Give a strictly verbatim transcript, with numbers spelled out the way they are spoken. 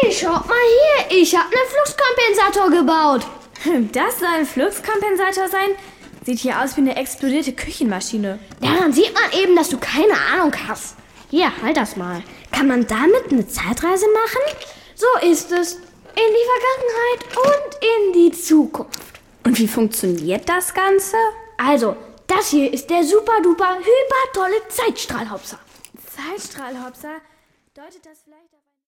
Hey, schaut mal hier, ich habe einen Fluxkompensator gebaut. Das soll ein Fluxkompensator sein? Sieht hier aus wie eine explodierte Küchenmaschine. Daran sieht man eben, dass du keine Ahnung hast. Hier, halt das mal. Kann man damit eine Zeitreise machen? So ist es. In die Vergangenheit und in die Zukunft. Und wie funktioniert das Ganze? Also, das hier ist der super-duper, hyper tolle Zeitstrahlhopser. Zeitstrahlhopser? Deutet das vielleicht...